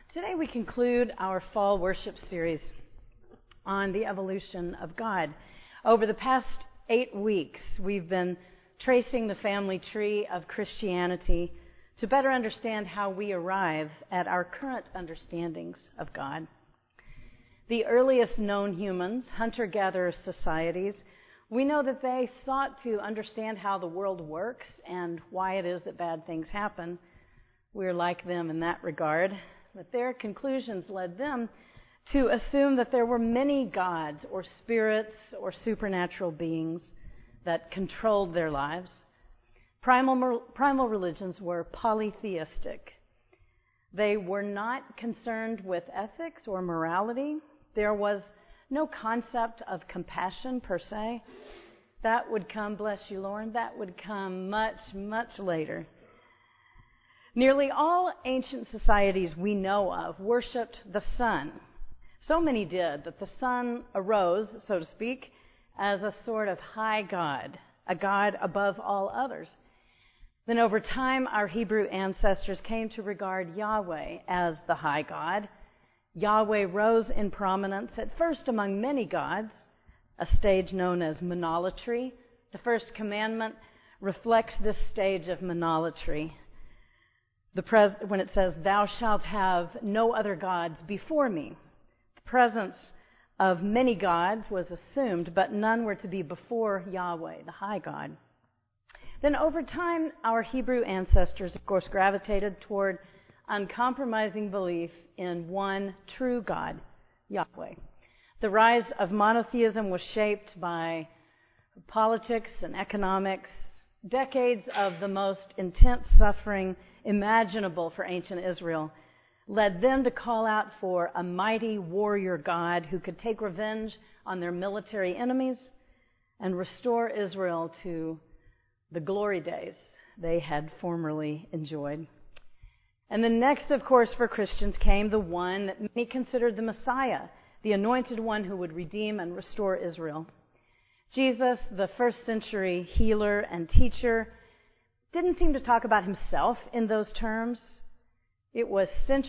Today we conclude our fall worship series on the evolution of God. Over the past 8 weeks, we've been tracing the family tree of Christianity to better understand how we arrive at our current understandings of God. The earliest known humans, hunter-gatherer societies, we know that they sought to understand how the world works and why it is that bad things happen. We're like them in that regard. But their conclusions led them to assume that there were many gods or spirits or supernatural beings that controlled their lives. Primal religions were polytheistic. They were not concerned with ethics or morality. There was no concept of compassion per se. That would come, bless you, Lauren, that would come much, much later. Nearly all ancient societies we know of worshipped the sun. So many did that the sun arose, so to speak, as a sort of high god, a god above all others. Then over time, our Hebrew ancestors came to regard Yahweh as the high god. Yahweh rose in prominence at first among many gods, a stage known as monolatry. The first commandment reflects this stage of monolatry. When it says, "Thou shalt have no other gods before me," the presence of many gods was assumed, but none were to be before Yahweh, the high God. Then over time, our Hebrew ancestors, of course, gravitated toward uncompromising belief in one true God, Yahweh. The rise of monotheism was shaped by politics and economics, decades of the most intense suffering imaginable for ancient Israel, led them to call out for a mighty warrior God who could take revenge on their military enemies and restore Israel to the glory days they had formerly enjoyed. And then next, of course, for Christians came the one that many considered the Messiah, the anointed one who would redeem and restore Israel. Jesus, the first century healer and teacher, didn't seem to talk about himself in those terms. It was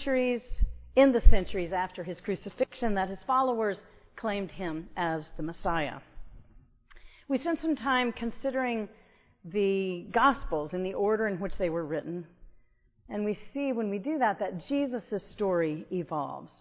in the centuries after his crucifixion that his followers claimed him as the Messiah. We spent some time considering the Gospels in the order in which they were written, and we see when we do that Jesus' story evolves.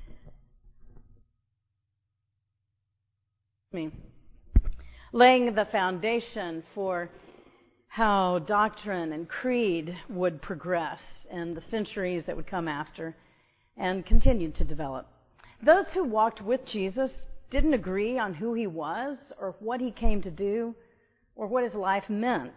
Laying the foundation for how doctrine and creed would progress in the centuries that would come after and continued to develop. Those who walked with Jesus didn't agree on who he was or what he came to do or what his life meant.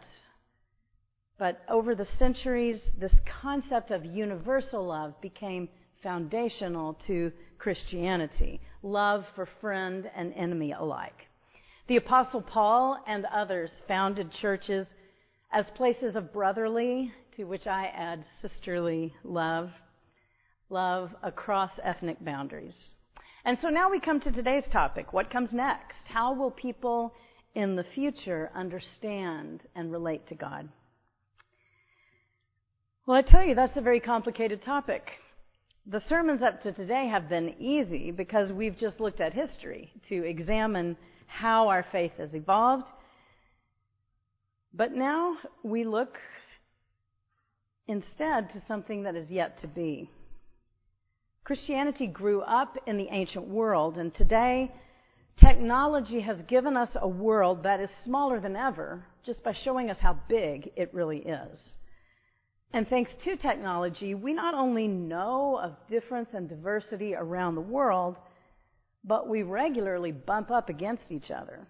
But over the centuries, this concept of universal love became foundational to Christianity, love for friend and enemy alike. The Apostle Paul and others founded churches as places of brotherly, to which I add sisterly love across ethnic boundaries. And so now we come to today's topic. What comes next? How will people in the future understand and relate to God? Well, I tell you, that's a very complicated topic. The sermons up to today have been easy because we've just looked at history to examine how our faith has evolved. But now we look instead to something that is yet to be. Christianity grew up in the ancient world, and today technology has given us a world that is smaller than ever just by showing us how big it really is. And thanks to technology, we not only know of difference and diversity around the world, but we regularly bump up against each other.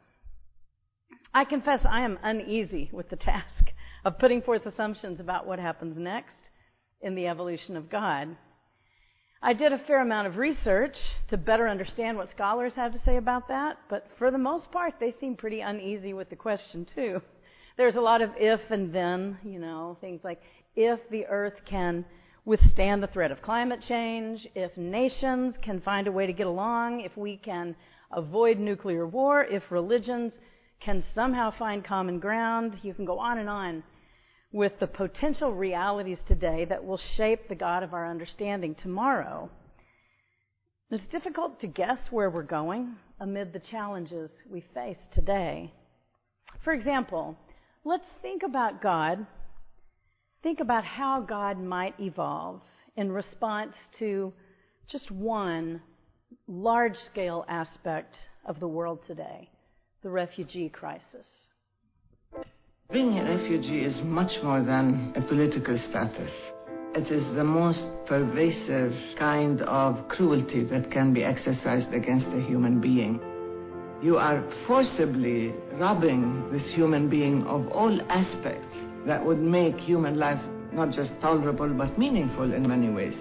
I confess I am uneasy with the task of putting forth assumptions about what happens next in the evolution of God. I did a fair amount of research to better understand what scholars have to say about that, but for the most part, they seem pretty uneasy with the question, too. There's a lot of if and then, things like if the earth can withstand the threat of climate change, if nations can find a way to get along, if we can avoid nuclear war, if religions can somehow find common ground. You can go on and on. with the potential realities today that will shape the God of our understanding tomorrow. It's difficult to guess where we're going amid the challenges we face today. For example, let's think about God. Think about how God might evolve in response to just one large-scale aspect of the world today, the refugee crisis. Being a refugee is much more than a political status. It is the most pervasive kind of cruelty that can be exercised against a human being. You are forcibly robbing this human being of all aspects that would make human life not just tolerable but meaningful in many ways.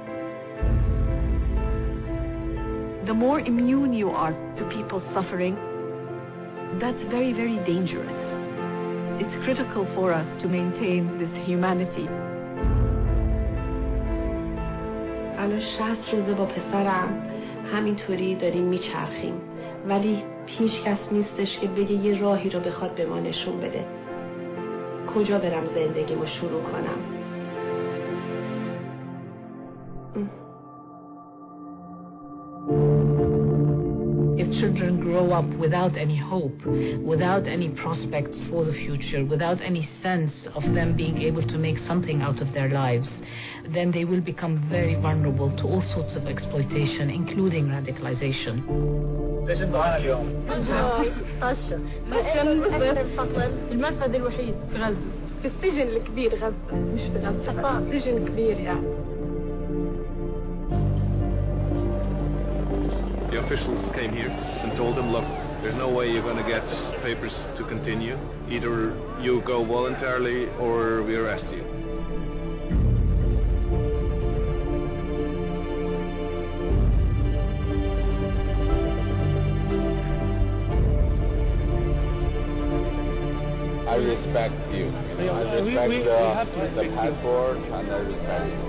The more immune you are to people's suffering, that's very, very dangerous. It's critical for us to maintain this humanity. الان 60 روزه با پسرم همینطوری داریم میچرخیم، ولی هیچ کس نیستش که بگه یه راهی رو بخواد به ما نشون بده. کجا برم زندگیمو شروع کنم؟ If children grow up without any hope, without any prospects for the future, without any sense of them being able to make something out of their lives, then they will become very vulnerable to all sorts of exploitation, including radicalization. المنفذ الوحيد في غزة. في السجن الكبير غزة، مش في غزة، سجن كبير يعني. The officials came here and told them, look, there's no way you're going to get papers to continue. Either you go voluntarily or we arrest you. I respect you. I respect the passport and I respect you.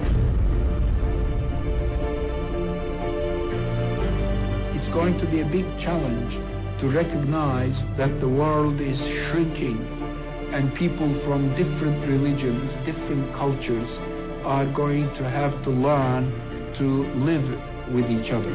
It's going to be a big challenge to recognize that the world is shrinking and people from different religions, different cultures are going to have to learn to live with each other.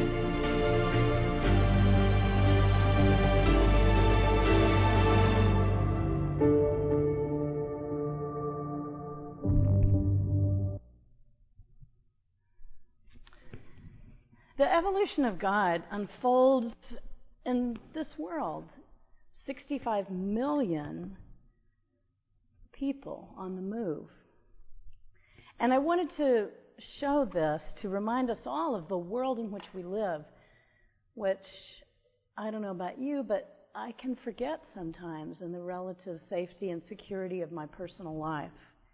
The evolution of God unfolds in this world. 65 million people on the move. And I wanted to show this to remind us all of the world in which we live, which, I don't know about you, but I can forget sometimes in the relative safety and security of my personal life.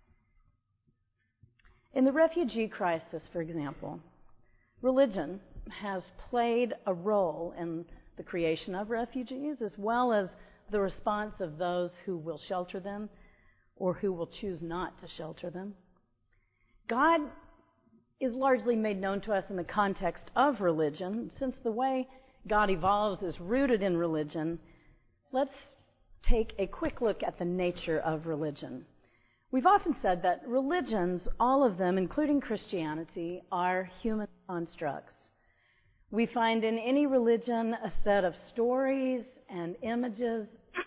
In the refugee crisis, for example, religion has played a role in the creation of refugees as well as the response of those who will shelter them or who will choose not to shelter them. God is largely made known to us in the context of religion. Since the way God evolves is rooted in religion, let's take a quick look at the nature of religion. We've often said that religions, all of them, including Christianity, are human constructs. We find in any religion a set of stories and images,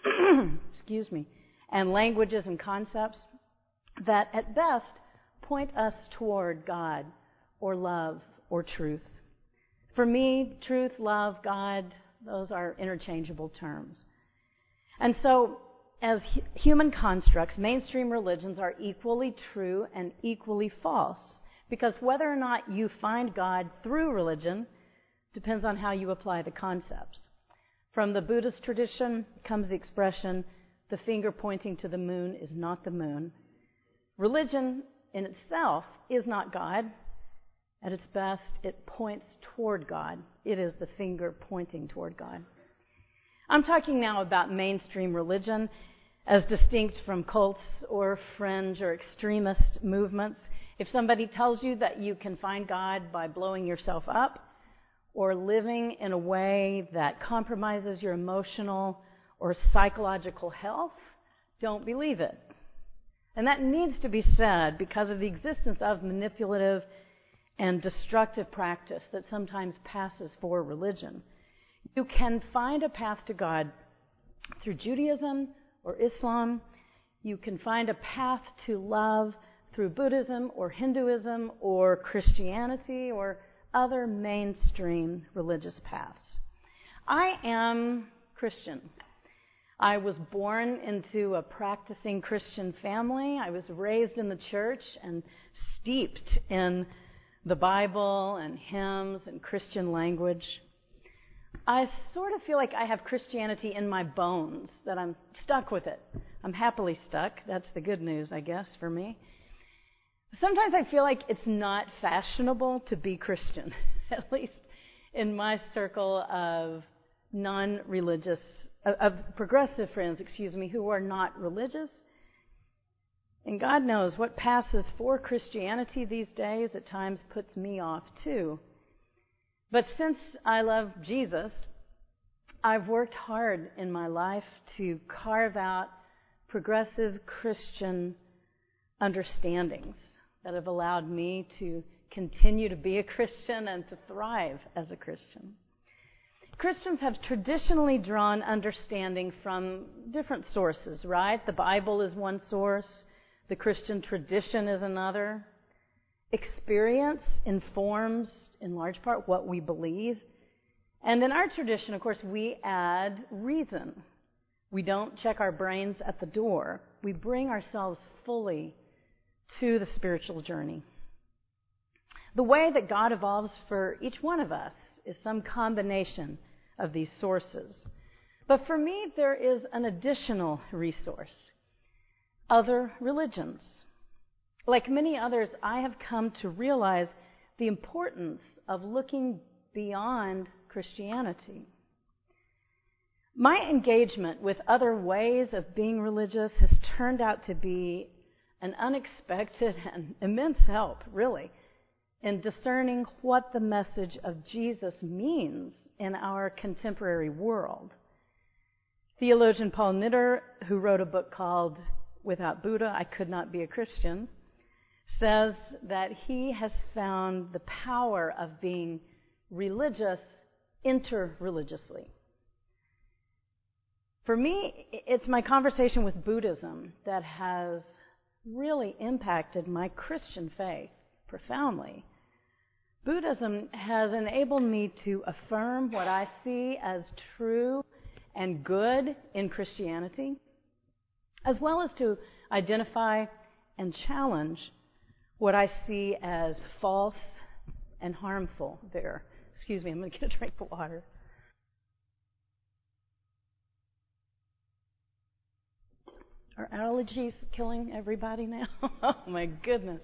and languages and concepts that at best point us toward God or love or truth. For me, truth, love, God, those are interchangeable terms. And so, as human constructs, mainstream religions are equally true and equally false, because whether or not you find God through religion depends on how you apply the concepts. From the Buddhist tradition comes the expression, the finger pointing to the moon is not the moon. Religion in itself is not God. At its best, it points toward God. It is the finger pointing toward God. I'm talking now about mainstream religion as distinct from cults or fringe or extremist movements. If somebody tells you that you can find God by blowing yourself up or living in a way that compromises your emotional or psychological health, don't believe it. And that needs to be said because of the existence of manipulative and destructive practice that sometimes passes for religion. You can find a path to God through Judaism or Islam. You can find a path to love through Buddhism or Hinduism or Christianity or other mainstream religious paths. I am Christian. I was born into a practicing Christian family. I was raised in the church and steeped in the Bible and hymns and Christian language. I sort of feel like I have Christianity in my bones, that I'm stuck with it. I'm happily stuck. That's the good news, I guess, for me. Sometimes I feel like it's not fashionable to be Christian, at least in my circle of non-religious, of progressive friends, who are not religious. And God knows what passes for Christianity these days at times puts me off too. But since I love Jesus, I've worked hard in my life to carve out progressive Christian understandings that have allowed me to continue to be a Christian and to thrive as a Christian. Christians have traditionally drawn understanding from different sources, right? The Bible is one source. The Christian tradition is another. Experience informs, in large part, what we believe. And in our tradition, of course, we add reason. We don't check our brains at the door. We bring ourselves fully to the spiritual journey. The way that God evolves for each one of us is some combination of these sources. But for me, there is an additional resource: other religions. Like many others, I have come to realize the importance of looking beyond Christianity. My engagement with other ways of being religious has turned out to be an unexpected and immense help, really, in discerning what the message of Jesus means in our contemporary world. Theologian Paul Knitter, who wrote a book called Without Buddha, I Could Not Be a Christian, says that he has found the power of being religious interreligiously. For me, it's my conversation with Buddhism that has really impacted my Christian faith profoundly. Buddhism has enabled me to affirm what I see as true and good in Christianity, as well as to identify and challenge what I see as false and harmful there. Excuse me, I'm going to get a drink of water. Are allergies killing everybody now? Oh, my goodness.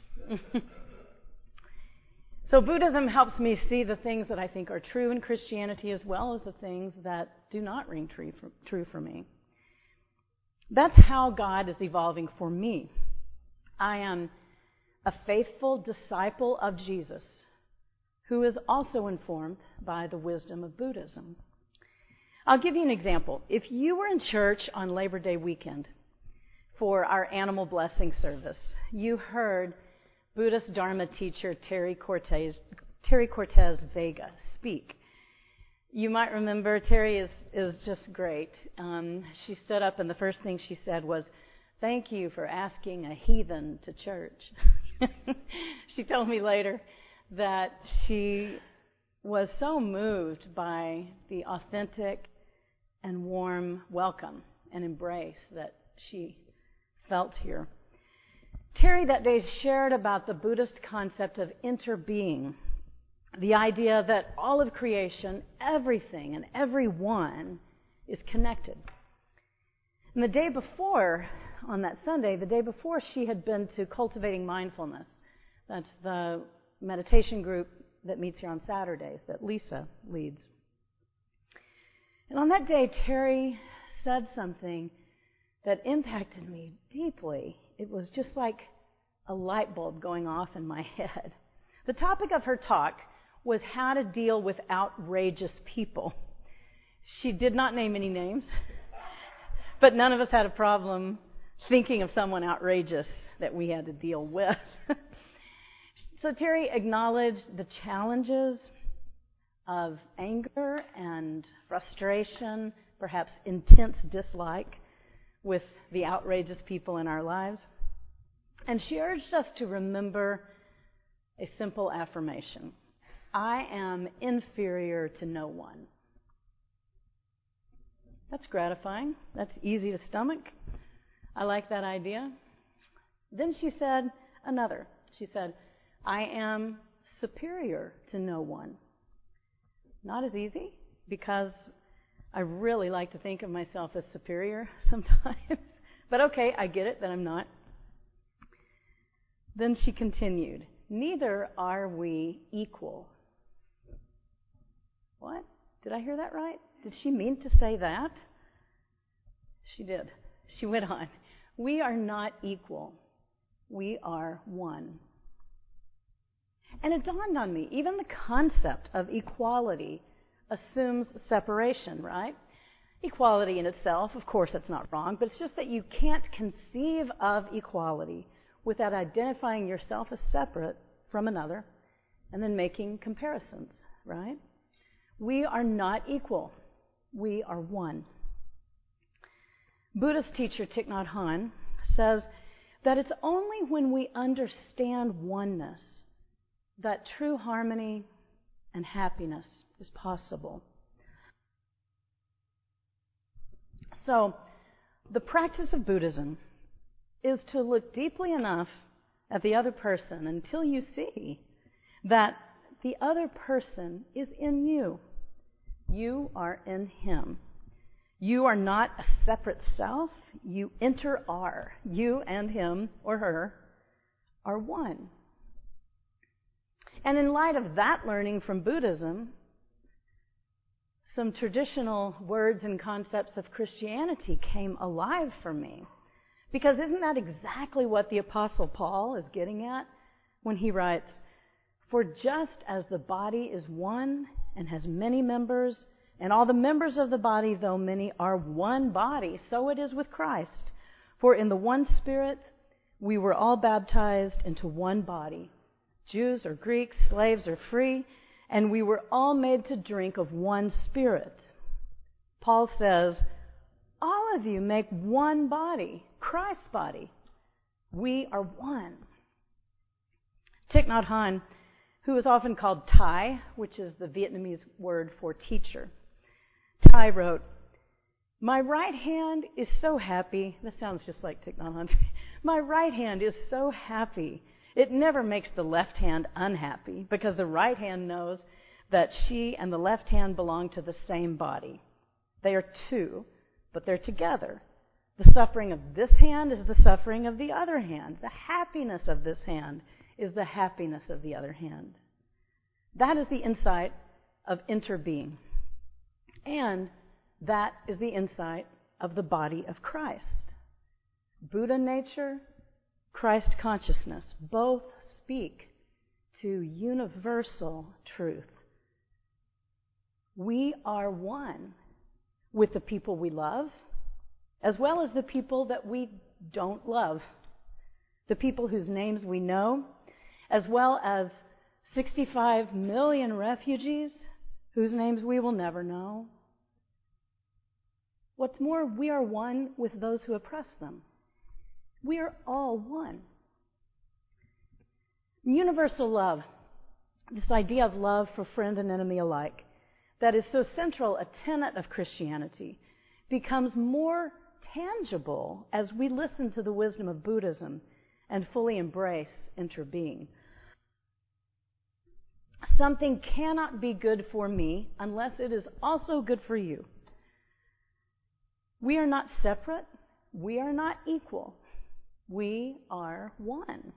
So Buddhism helps me see the things that I think are true in Christianity as well as the things that do not ring true for me. That's how God is evolving for me. I am a faithful disciple of Jesus who is also informed by the wisdom of Buddhism. I'll give you an example. If you were in church on Labor Day weekend for our animal blessing service, you heard Buddhist Dharma teacher Terry Cortez Vega speak. You might remember Terry is just great. She stood up and the first thing she said was, "Thank you for asking a heathen to church." She told me later that she was so moved by the authentic and warm welcome and embrace that she felt here. Terry that day shared about the Buddhist concept of interbeing, the idea that all of creation, everything and everyone is connected. And the day before, on that Sunday, the day before, she had been to Cultivating Mindfulness. That's the meditation group that meets here on Saturdays that Lisa leads. And on that day, Terry said something that impacted me deeply. It was just like a light bulb going off in my head. The topic of her talk was how to deal with outrageous people. She did not name any names, but none of us had a problem thinking of someone outrageous that we had to deal with. So Terry acknowledged the challenges of anger and frustration, perhaps intense dislike with the outrageous people in our lives. And she urged us to remember a simple affirmation: I am inferior to no one. That's gratifying. That's easy to stomach. I like that idea. Then she said another. She said, I am superior to no one. Not as easy, because I really like to think of myself as superior sometimes. But okay, I get it that I'm not. Then she continued, neither are we equal. What? Did I hear that right? Did she mean to say that? She did. She went on. We are not equal. We are one. And it dawned on me, even the concept of equality assumes separation, right? Equality in itself, of course, that's not wrong, but it's just that you can't conceive of equality without identifying yourself as separate from another and then making comparisons, right? We are not equal. We are one. Buddhist teacher Thich Nhat Hanh says that it's only when we understand oneness that true harmony and happiness is possible. So, the practice of Buddhism is to look deeply enough at the other person until you see that the other person is in you. You are in him. You are not a separate self. You inter-are. You and him or her are one. And in light of that learning from Buddhism, some traditional words and concepts of Christianity came alive for me. Because isn't that exactly what the Apostle Paul is getting at when he writes, for just as the body is one and has many members, and all the members of the body, though many, are one body, so it is with Christ. For in the one Spirit we were all baptized into one body, Jews or Greeks, slaves or free, and we were all made to drink of one Spirit. Paul says, all of you make one body, Christ's body. We are one. Thich Nhat Hanh, who is often called Thai, which is the Vietnamese word for teacher, Thai wrote, my right hand is so happy. That sounds just like Thich Nhat Hanh. My right hand is so happy. It never makes the left hand unhappy because the right hand knows that she and the left hand belong to the same body. They are two, but they're together. The suffering of this hand is the suffering of the other hand. The happiness of this hand is the happiness of the other hand. That is the insight of interbeing. And that is the insight of the body of Christ. Buddha nature, Christ consciousness, both speak to universal truth. We are one with the people we love, as well as the people that we don't love, the people whose names we know, as well as 65 million refugees whose names we will never know. What's more, we are one with those who oppress them. We are all one. Universal love, this idea of love for friend and enemy alike, that is so central a tenet of Christianity, becomes more tangible as we listen to the wisdom of Buddhism and fully embrace interbeing. Something cannot be good for me unless it is also good for you. We are not separate. We are not equal. We are one.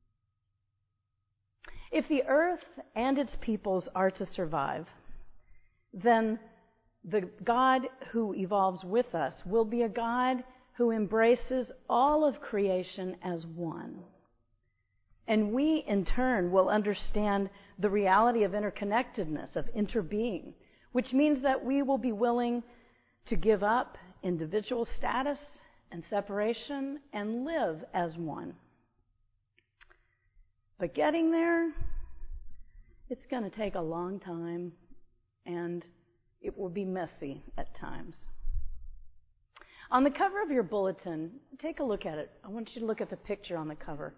If the earth and its peoples are to survive, then the God who evolves with us will be a God who embraces all of creation as one. And we, in turn, will understand the reality of interconnectedness, of interbeing, which means that we will be willing to give up individual status and separation and live as one. But getting there, it's going to take a long time, and it will be messy at times. On the cover of your bulletin, take a look at it. I want you to look at the picture on the cover.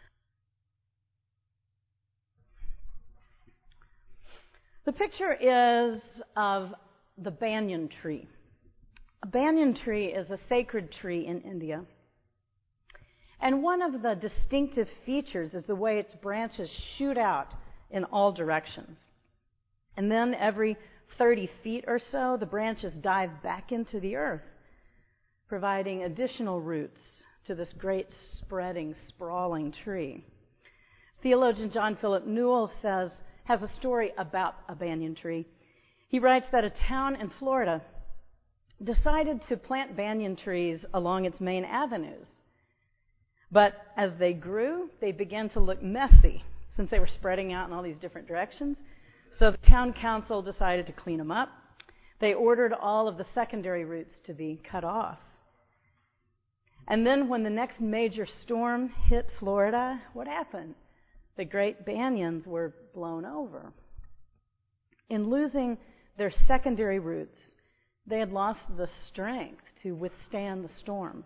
The picture is of the banyan tree. A banyan tree is a sacred tree in India. And one of the distinctive features is the way its branches shoot out in all directions. And then every 30 feet or so, the branches dive back into the earth, providing additional roots to this great spreading, sprawling tree. Theologian John Philip Newell has a story about a banyan tree. He writes that a town in Florida decided to plant banyan trees along its main avenues. But as they grew, they began to look messy since they were spreading out in all these different directions. So the town council decided to clean them up. They ordered all of the secondary roots to be cut off. And then when the next major storm hit Florida, what happened? The great banyans were blown over. In losing their secondary roots, they had lost the strength to withstand the storm.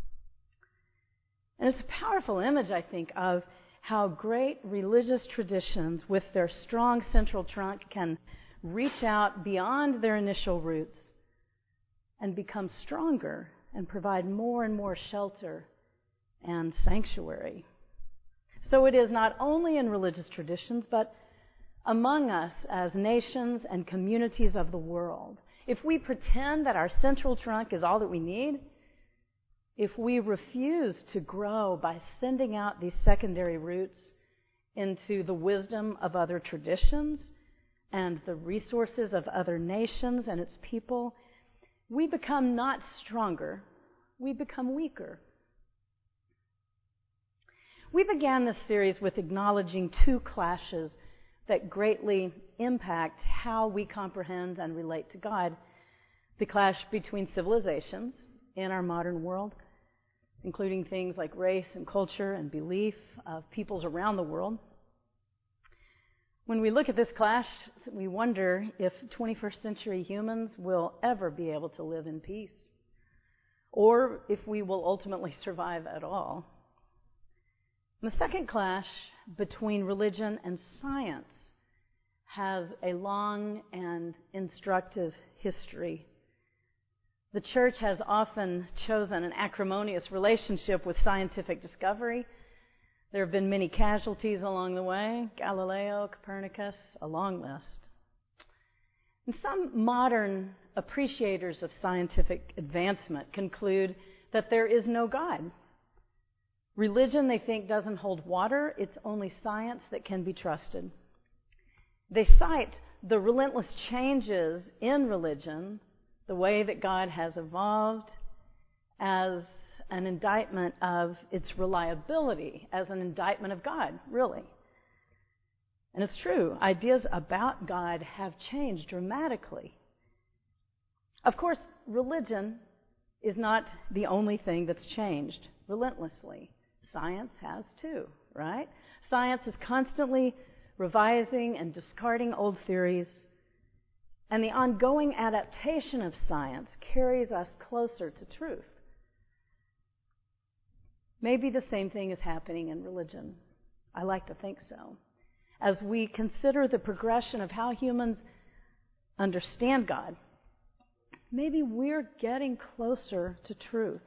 And it's a powerful image, I think, of how great religious traditions with their strong central trunk can reach out beyond their initial roots and become stronger and provide more and more shelter and sanctuary. So it is not only in religious traditions, but among us as nations and communities of the world. If we pretend that our central trunk is all that we need, if we refuse to grow by sending out these secondary roots into the wisdom of other traditions and the resources of other nations and its people, we become not stronger, we become weaker. We began this series with acknowledging two clashes that greatly impact how we comprehend and relate to God. The clash between civilizations in our modern world, including things like race and culture and belief of peoples around the world. When we look at this clash, we wonder if 21st century humans will ever be able to live in peace, or if we will ultimately survive at all. The second clash between religion and science has a long and instructive history. The church has often chosen an acrimonious relationship with scientific discovery. There have been many casualties along the way: Galileo, Copernicus, a long list. And some modern appreciators of scientific advancement conclude that there is no God. Religion, they think, doesn't hold water. It's only science that can be trusted. They cite the relentless changes in religion, the way that God has evolved, as an indictment of its reliability, as an indictment of God, really. And it's true, ideas about God have changed dramatically. Of course, religion is not the only thing that's changed relentlessly. Science has too, right? Science is constantly revising and discarding old theories, and the ongoing adaptation of science carries us closer to truth. Maybe the same thing is happening in religion. I like to think so. As we consider the progression of how humans understand God, maybe we're getting closer to truth.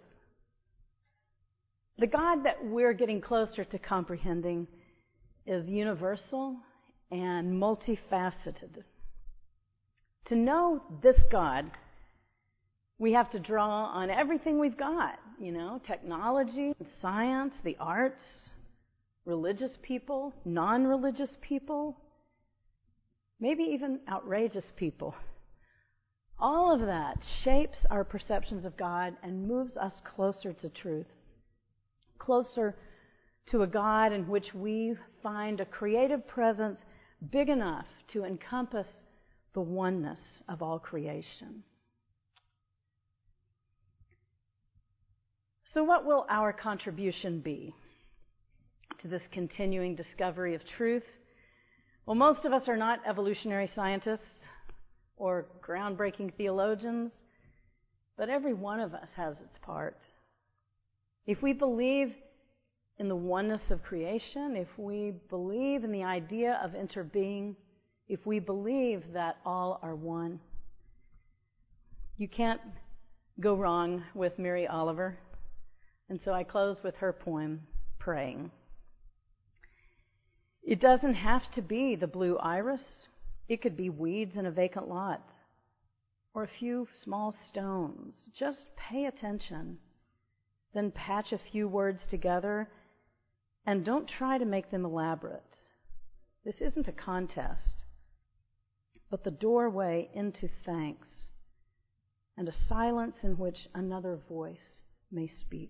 The God that we're getting closer to comprehending is universal and multifaceted. To know this God, we have to draw on everything we've got, technology, science, the arts, religious people, non-religious people, maybe even outrageous people. All of that shapes our perceptions of God and moves us closer to truth, closer to a God in which we find a creative presence big enough to encompass the oneness of all creation. So what will our contribution be to this continuing discovery of truth? Well, most of us are not evolutionary scientists or groundbreaking theologians, but every one of us has its part. If we believe in the oneness of creation, if we believe in the idea of interbeing, if we believe that all are one, you can't go wrong with Mary Oliver. And so I close with her poem, Praying. It doesn't have to be the blue iris. It could be weeds in a vacant lot or a few small stones. Just pay attention. Then patch a few words together and don't try to make them elaborate. This isn't a contest, but the doorway into thanks and a silence in which another voice may speak.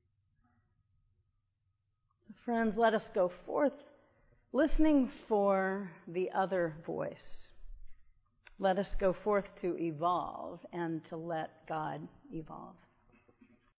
So friends, let us go forth listening for the other voice. Let us go forth to evolve and to let God evolve.